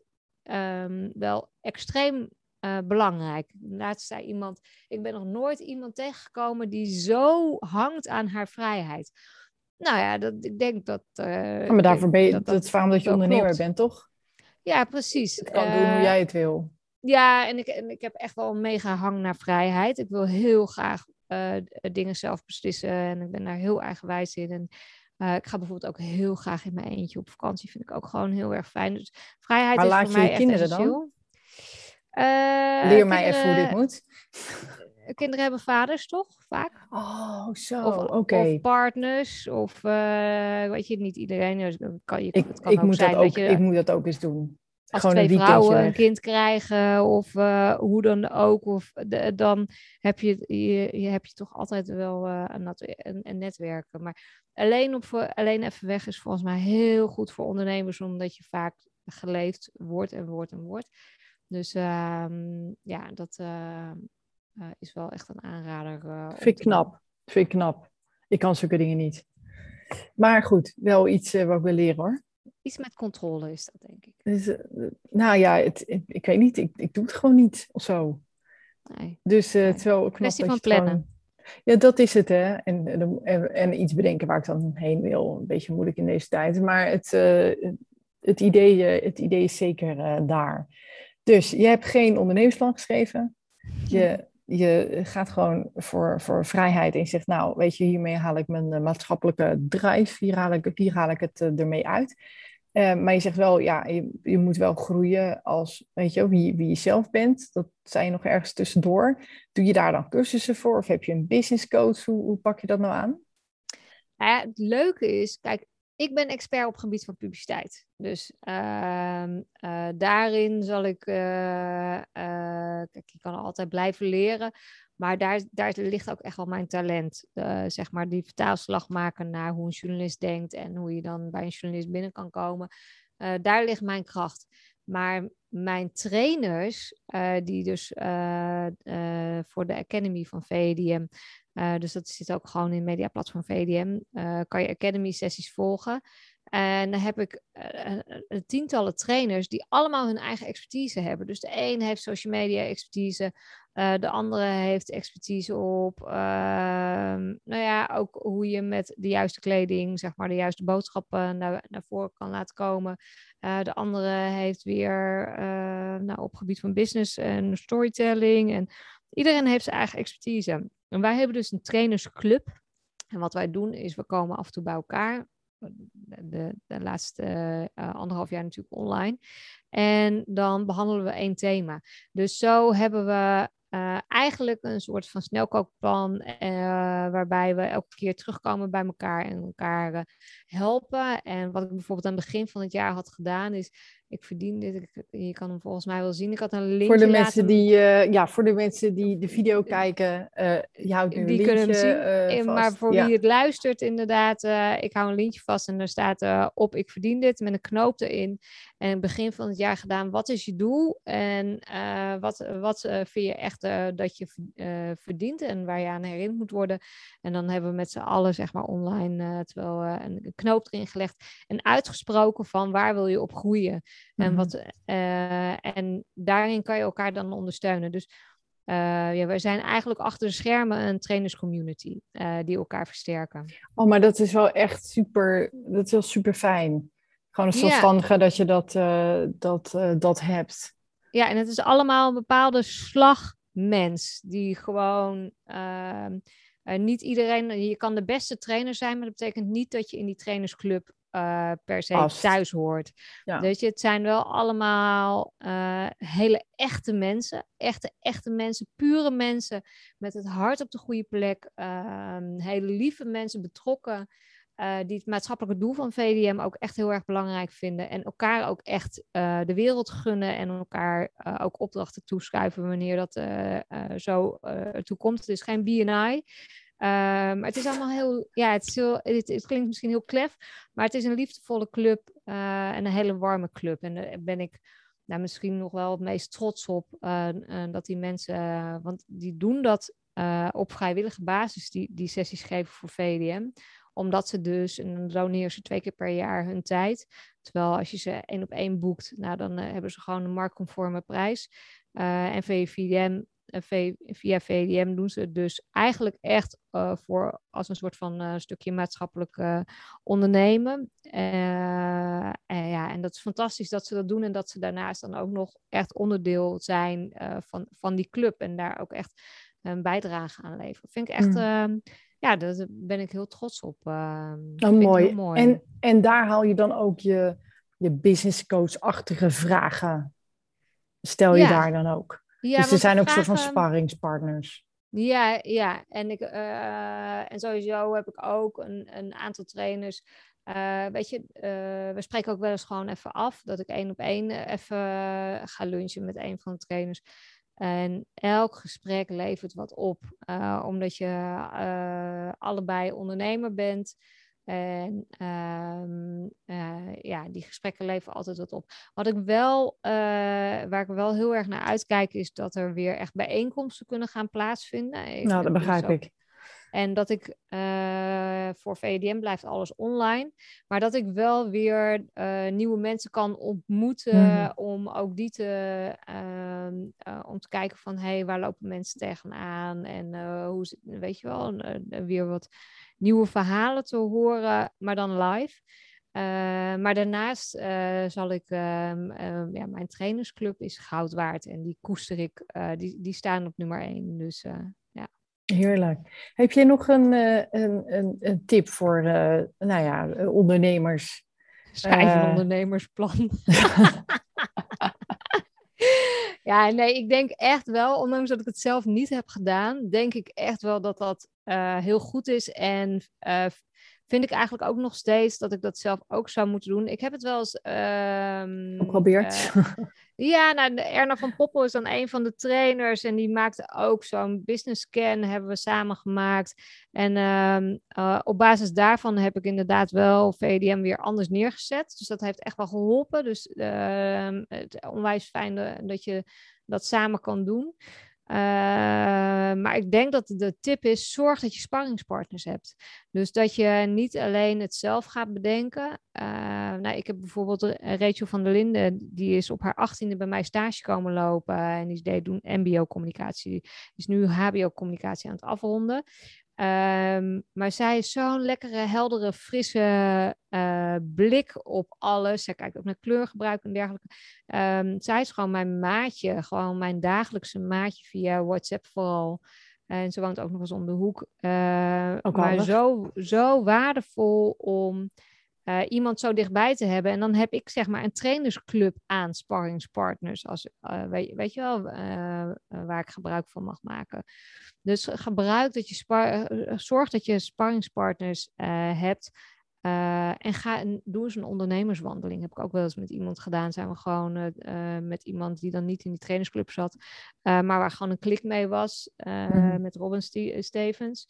um, wel extreem uh, belangrijk. Laatst zei iemand, ik ben nog nooit iemand tegengekomen die zo hangt aan haar vrijheid. Nou ja, dat, ik denk dat... Uh,
ja, maar daarvoor ben je,
dat,
dat, dat is waarom dat je ondernemer klopt. bent, toch?
Ja, precies.
Het kan uh, doen hoe jij het wil.
Ja, en ik, en ik heb echt wel een mega hang naar vrijheid. Ik wil heel graag uh, dingen zelf beslissen en ik ben daar heel eigenwijs in. En uh, ik ga bijvoorbeeld ook heel graag in mijn eentje op vakantie. Vind ik ook gewoon heel erg fijn. Dus vrijheid
maar
is
laat
voor
je
mij
je kinderen
echt essentieel.
Dan?
Uh,
Leer
kinderen,
mij even hoe dit moet.
Kinderen hebben vaders, toch? Vaak.
Oh, zo.
Of,
okay.
of partners. Of uh, weet je, niet iedereen. Kan, je,
ik,
het kan
ik,
ook
moet
zijn
dat ook,
dat je...
ik moet dat ook eens doen.
Als
Gewoon
twee
een
vrouwen
weg.
een kind krijgen of uh, hoe dan ook, of de, dan heb je, je, je, heb je toch altijd wel uh, een, een, een netwerken. Maar alleen, op, alleen even weg is volgens mij heel goed voor ondernemers, omdat je vaak geleefd wordt en wordt en wordt. Dus uh, ja, dat uh, uh, is wel echt een aanrader. Uh,
Vind ik knap. Doen. Vind ik knap. Ik kan zulke dingen niet. Maar goed, wel iets uh, wat ik wil leren hoor.
Iets met controle is dat, denk ik.
Dus, uh, nou ja, het, ik, ik weet niet. Ik, ik doe het gewoon niet of zo.
Nee.
Dus uh,
nee.
het is wel knap
Kwestie
dat
van
je
plannen.
Gewoon... Ja, dat is het, hè. En, en, en iets bedenken waar ik dan heen wil. Een beetje moeilijk in deze tijd. Maar het, uh, het, idee, het idee is zeker uh, daar. Dus je hebt geen ondernemersplan geschreven. Je... Je gaat gewoon voor, voor vrijheid en je zegt, nou, weet je, hiermee haal ik mijn uh, maatschappelijke drive, hier haal ik, hier haal ik het uh, ermee uit. Uh, maar je zegt wel, ja, je, je moet wel groeien als, weet je, wie, wie je zelf bent. Dat zijn je nog ergens tussendoor. Doe je daar dan cursussen voor of heb je een business coach? Hoe, hoe pak je dat nou aan?
Ja, het leuke is, kijk, ik ben expert op het gebied van publiciteit. Dus uh, uh, daarin zal ik... Uh, uh, kijk, je kan altijd blijven leren. Maar daar, daar ligt ook echt wel mijn talent. Uh, zeg maar die vertaalslag maken naar hoe een journalist denkt. En hoe je dan bij een journalist binnen kan komen. Uh, daar ligt mijn kracht. Maar mijn trainers, uh, die dus uh, uh, voor de Academy van V E D M, uh, dus dat zit ook gewoon in het mediaplatform V E D M, uh, kan je Academy sessies volgen. En dan heb ik uh, uh, tientallen trainers die allemaal hun eigen expertise hebben. Dus de een heeft social media expertise, uh, de andere heeft expertise op, uh, nou ja, ook hoe je met de juiste kleding, zeg maar, de juiste boodschappen naar, naar voren kan laten komen. Uh, de andere heeft weer uh, nou, op het gebied van business en storytelling. En iedereen heeft zijn eigen expertise. En wij hebben dus een trainersclub. En wat wij doen is, we komen af en toe bij elkaar. De, de laatste uh, anderhalf jaar natuurlijk online. En dan behandelen we één thema. Dus zo hebben we uh, eigenlijk een soort van snelkookplan, uh, waarbij we elke keer terugkomen bij elkaar en elkaar uh, helpen. En wat ik bijvoorbeeld aan het begin van het jaar had gedaan is, ik verdien dit, ik, je kan hem volgens mij wel zien. Ik had een linkje
voor de mensen
laten...
die, uh, ja, voor de mensen die de video kijken, uh, je houdt nu
die
een
kunnen
linkje
hem zien.
uh, vast.
Maar voor
ja.
wie het luistert, inderdaad, uh, ik hou een lintje vast en daar staat uh, op, ik verdien dit, met een knoop erin. En het begin van het jaar gedaan, wat is je doel? En uh, wat, wat uh, vind je echt uh, dat je uh, verdient en waar je aan herinnerd moet worden? En dan hebben we met z'n allen, zeg maar, online, uh, terwijl uh, een knoop erin gelegd en uitgesproken van waar wil je op groeien? Mm-hmm. En, wat, uh, en daarin kan je elkaar dan ondersteunen. Dus Uh, ja, wij zijn eigenlijk achter de schermen een trainerscommunity uh, die elkaar versterken.
Oh, maar dat is wel echt super, dat is wel super fijn. Gewoon een zelfstandige ja. dat je dat, uh, dat, uh, dat hebt.
Ja, en het is allemaal een bepaalde slagmens die gewoon... Uh, uh, niet iedereen... Je kan de beste trainer zijn, maar dat betekent niet dat je in die trainersclub Uh, per se Ast. thuis hoort. Ja. Weet je, het zijn wel allemaal uh, hele echte mensen. Echte, echte mensen, pure mensen met het hart op de goede plek. Uh, hele lieve mensen, betrokken. Uh, die het maatschappelijke doel van V E D M ook echt heel erg belangrijk vinden. En elkaar ook echt uh, de wereld gunnen. En elkaar uh, ook opdrachten toeschuiven wanneer dat uh, uh, zo uh, toe komt. Het is geen B en I. Uh, maar het is allemaal heel, ja, het, is heel, het, het klinkt misschien heel klef, maar het is een liefdevolle club uh, en een hele warme club. En daar ben ik nou, misschien nog wel het meest trots op, uh, uh, dat die mensen, uh, want die doen dat uh, op vrijwillige basis, die, die sessies geven voor V E D M. Omdat ze dus, en dan doneren ze twee keer per jaar hun tijd. Terwijl als je ze één op één boekt, nou, dan uh, hebben ze gewoon een marktconforme prijs. Uh, en V E D M via V E D M doen ze het dus eigenlijk echt uh, voor als een soort van uh, stukje maatschappelijk uh, ondernemen. Uh, en, ja, en dat is fantastisch dat ze dat doen en dat ze daarnaast dan ook nog echt onderdeel zijn uh, van, van die club en daar ook echt een bijdrage aan leveren. Vind ik echt, mm. uh, ja, daar ben ik heel trots op. Uh,
oh, mooi. mooi. En, en daar haal je dan ook je, je business coach-achtige vragen. Stel je ja. daar dan ook? Ja, dus er zijn ook vragen... soort van sparringspartners.
Ja, ja. En, ik, uh, en sowieso heb ik ook een, een aantal trainers. Uh, weet je, uh, we spreken ook wel eens gewoon even af. Dat ik één op één even ga lunchen met een van de trainers. En elk gesprek levert wat op. Uh, omdat je uh, allebei ondernemer bent. En um, uh, ja, die gesprekken leveren altijd wat op. Wat ik wel, uh, waar ik wel heel erg naar uitkijk, is dat er weer echt bijeenkomsten kunnen gaan plaatsvinden. Ik
nou, dat begrijp dus ik.
En dat ik, uh, voor V E D M blijft alles online, maar dat ik wel weer uh, nieuwe mensen kan ontmoeten, mm. om ook die te, uh, uh, om te kijken van, hé, hey, waar lopen mensen tegenaan? En uh, hoe zit, weet je wel, uh, weer wat nieuwe verhalen te horen, maar dan live. Uh, maar daarnaast uh, zal ik, uh, uh, ja, mijn trainersclub is goud waard en die koester ik, uh, die, die staan op nummer één. Dus uh, ja.
Heerlijk. Heb je nog een, uh, een, een, een tip voor, uh, nou ja, ondernemers?
Schrijf een uh... ondernemersplan. Ja, nee, ik denk echt wel, ondanks dat ik het zelf niet heb gedaan, denk ik echt wel dat dat uh, heel goed is. En uh, vind ik eigenlijk ook nog steeds dat ik dat zelf ook zou moeten doen. Ik heb het wel eens... Um,
Geprobeerd.
Uh, ja, nou, Erna van Poppel is dan een van de trainers. En die maakte ook zo'n business scan. Hebben we samen gemaakt. En um, uh, op basis daarvan heb ik inderdaad wel V D M weer anders neergezet. Dus dat heeft echt wel geholpen. Dus uh, het is onwijs fijn de, dat je dat samen kan doen. Uh, maar ik denk dat de tip is, zorg dat je sparringspartners hebt. Dus dat je niet alleen het zelf gaat bedenken. Uh, nou, ik heb bijvoorbeeld Rachel van der Linden, die is op haar achttiende bij mij stage komen lopen. En die deed doen M B O-communicatie. Die is nu H B O-communicatie aan het afronden. Um, maar zij is zo'n lekkere, heldere, frisse uh, blik op alles. Zij kijkt ook naar kleurgebruik en dergelijke. Um, zij is gewoon mijn maatje, gewoon mijn dagelijkse maatje via WhatsApp vooral. En ze woont ook nog eens om de hoek. Uh,
ook
maar zo, zo waardevol om uh, iemand zo dichtbij te hebben. En dan heb ik zeg maar een trainersclub aan sparringspartners. Als, uh, weet, weet je wel, uh, uh, waar ik gebruik van mag maken. Dus gebruik dat je spar- zorg dat je sparringspartners uh, hebt. Uh, en ga en doe eens een ondernemerswandeling. Heb ik ook wel eens met iemand gedaan. Zijn we gewoon uh, uh, met iemand die dan niet in die trainersclub zat. Uh, maar waar gewoon een klik mee was. Uh, mm. Met Robin Ste- Stevens.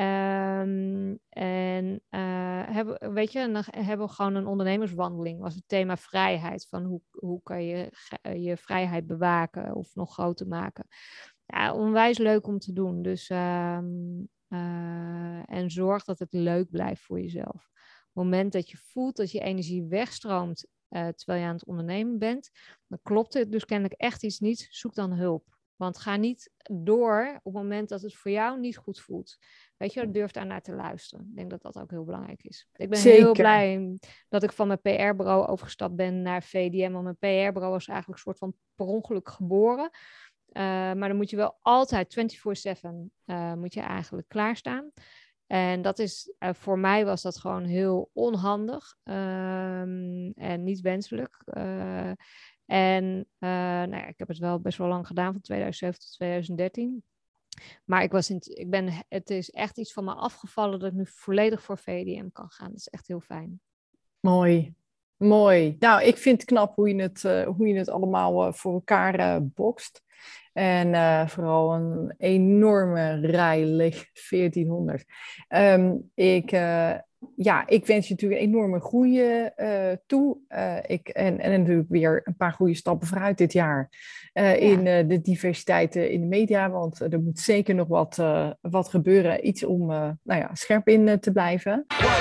Um, en uh, hebben, weet je, dan hebben we gewoon een ondernemerswandeling. Was het thema vrijheid. Van hoe, hoe kan je je vrijheid bewaken of nog groter maken. Ja, onwijs leuk om te doen. Dus, um, uh, en zorg dat het leuk blijft voor jezelf. Op het moment dat je voelt dat je energie wegstroomt uh, terwijl je aan het ondernemen bent, dan klopt het dus kennelijk echt iets niet. Zoek dan hulp. Want ga niet door op het moment dat het voor jou niet goed voelt. Weet je, durf daar naar te luisteren. Ik denk dat dat ook heel belangrijk is. Ik ben Zeker. heel blij dat ik van mijn P R-bureau overgestapt ben naar V D M. Want mijn P R-bureau was eigenlijk een soort van per ongeluk geboren. Uh, maar dan moet je wel altijd vierentwintig zeven uh, moet je eigenlijk klaarstaan. En dat is, uh, voor mij was dat gewoon heel onhandig um, en niet wenselijk. Uh, en uh, nou ja, ik heb het wel best wel lang gedaan, van tweeduizend zeven tot tweeduizend dertien. Maar ik was in, ik ben, het is echt iets van me afgevallen dat ik nu volledig voor V D M kan gaan. Dat is echt heel fijn.
Mooi, mooi. Nou, ik vind het knap hoe je het, uh, hoe je het allemaal uh, voor elkaar uh, bokst. En uh, vooral een enorme rij leeg veertienhonderd. Um, ik, uh, ja, ik wens je natuurlijk een enorme groei uh, toe. Uh, ik, en, en natuurlijk weer een paar goede stappen vooruit dit jaar. Uh, ja. In uh, de diversiteit uh, in de media. Want uh, er moet zeker nog wat, uh, wat gebeuren. Iets om uh, nou ja, scherp in uh, te blijven.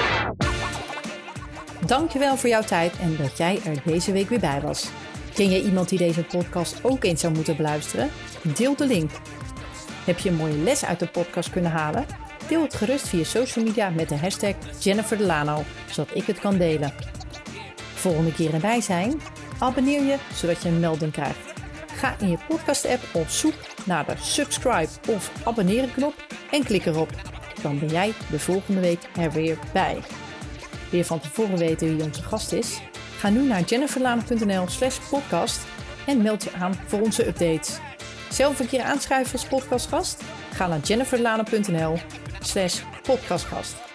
Dankjewel voor jouw tijd en dat jij er deze week weer bij was. Ken je iemand die deze podcast ook eens zou moeten beluisteren? Deel de link. Heb je een mooie les uit de podcast kunnen halen? Deel het gerust via social media met de hashtag Jennifer Delano, zodat ik het kan delen. Volgende keer erbij zijn? Abonneer je, zodat je een melding krijgt. Ga in je podcast-app op zoek naar de subscribe of abonneren knop en klik erop. Dan ben jij de volgende week er weer bij. Wil je van tevoren weten wie onze gast is? Ga nu naar jenniferdelano.nl slash podcast en meld je aan voor onze updates. Zelf een keer aanschrijven als podcastgast? Ga naar jenniferdelano.nl slash podcastgast.